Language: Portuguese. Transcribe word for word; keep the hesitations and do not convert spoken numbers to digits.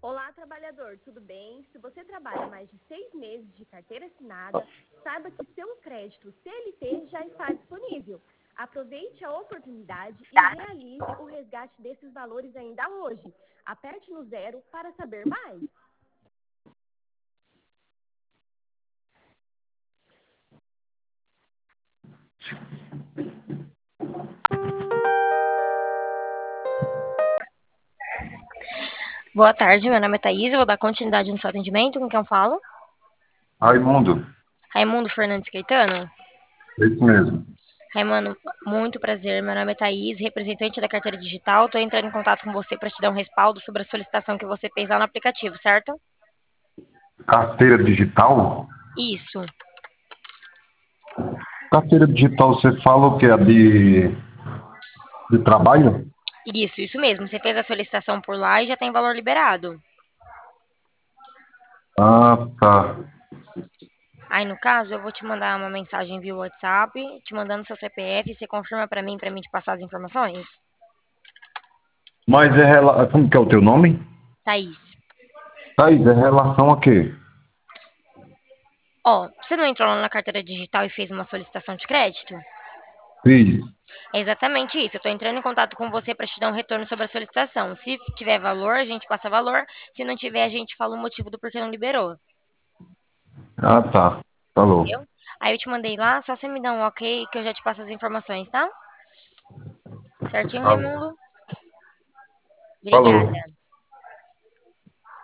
Olá, trabalhador, tudo bem? Se você trabalha mais de seis meses de carteira assinada, saiba que seu crédito C L T já está disponível. Aproveite a oportunidade e realize o resgate desses valores ainda hoje. Aperte no zero para saber mais. Boa tarde, meu nome é Thaís, eu vou dar continuidade no seu atendimento, com quem eu falo? Raimundo, Raimundo Fernandes Caetano? é isso mesmo. Raimundo, muito prazer, meu nome é Thaís, representante da carteira digital, estou entrando em contato com você para te dar um respaldo sobre a solicitação que você fez lá no aplicativo, certo? Carteira digital? Isso, Carteira digital, você fala o quê? A de, de trabalho? isso, isso mesmo, você fez a solicitação por lá e já tem valor liberado. Ah, tá. Aí, no caso, eu vou te mandar uma mensagem via WhatsApp, te mandando seu C P F, você confirma para mim, para mim te passar as informações? Mas é rela... Como que é o teu nome? Thaís. Thaís, é relação a quê? Ó, você não entrou lá na carteira digital e fez uma solicitação de crédito? Fiz. É exatamente isso. Eu estou entrando em contato com você para te dar um retorno sobre a solicitação. Se tiver valor, a gente passa valor. Se não tiver, a gente fala o motivo do porquê não liberou. Ah, tá. Falou. Entendeu? Aí eu te mandei lá, só você me dá um ok que eu já te passo as informações, tá? Certinho, Falou. Raimundo? Falou. Obrigada.